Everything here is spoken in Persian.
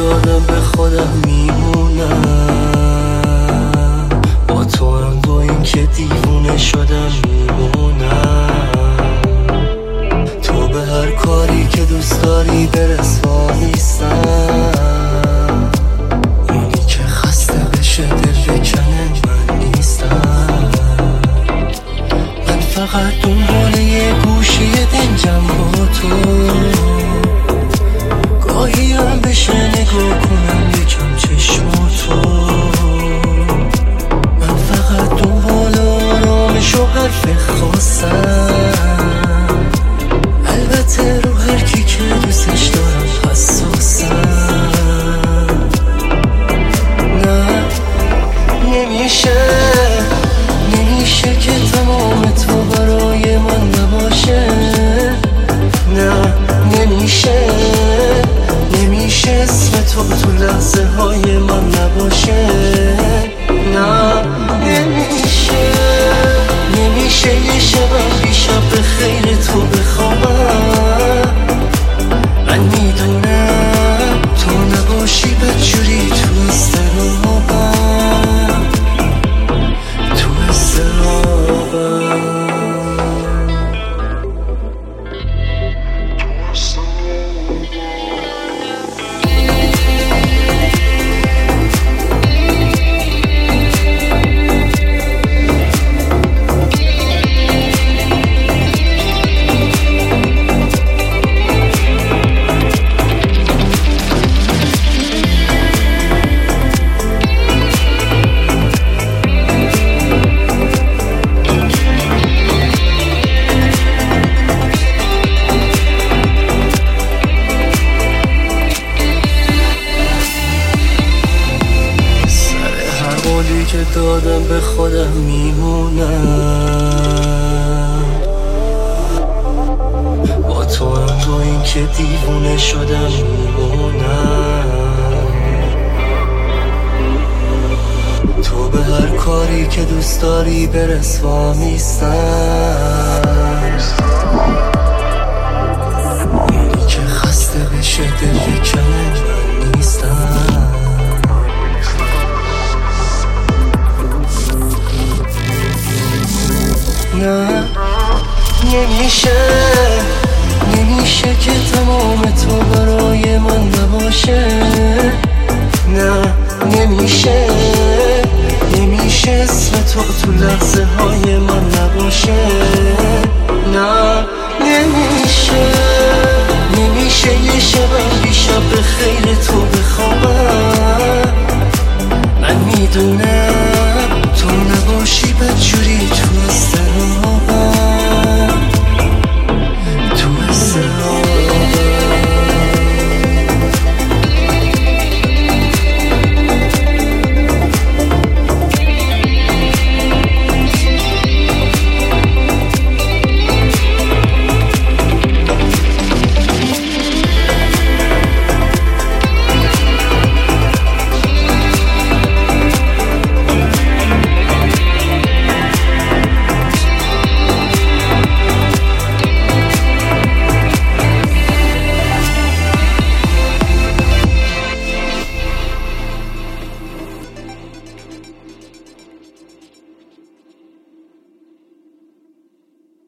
دادم به خودم میمونم، با تو هم با این که دیوونه شدم میمونم. تو به هر کاری که دوست داری برس وا نیستم، اونی که خسته بشه دل بکنه من نیستم. من فقط دنبال یه گوشه دنجم با تو، گاهی هم بشه نگاه کنم یکم چشماتو. من فقط دنبال آرامش و حرف خواستم، البته رو هر کی که دوستش دارم حساسم. نه نمیشه که تمام تو برای من نباشه. نه نمیشه اسم تو تو لحظه های من نباشه. نه نمیشه یه شبم بیشب به خیر تو بخوابم. من میدونم تو نباشی بدجوری تو استرابم، تو استرابم. که دادم به خودم میمونم، با تو هم با این که دیوونه شدم میمونم. تو به هر کاری که دوست داری برس وا نیستم، اینی که خسته بشه دل بکنه من نیستم. نه نمیشه که تمام تو برای من نباشه. نه نمیشه اسم تو لحظه های من نباشه. نه نمیشه یه شبم بیشب به خیر تو بخوابم. من میدونم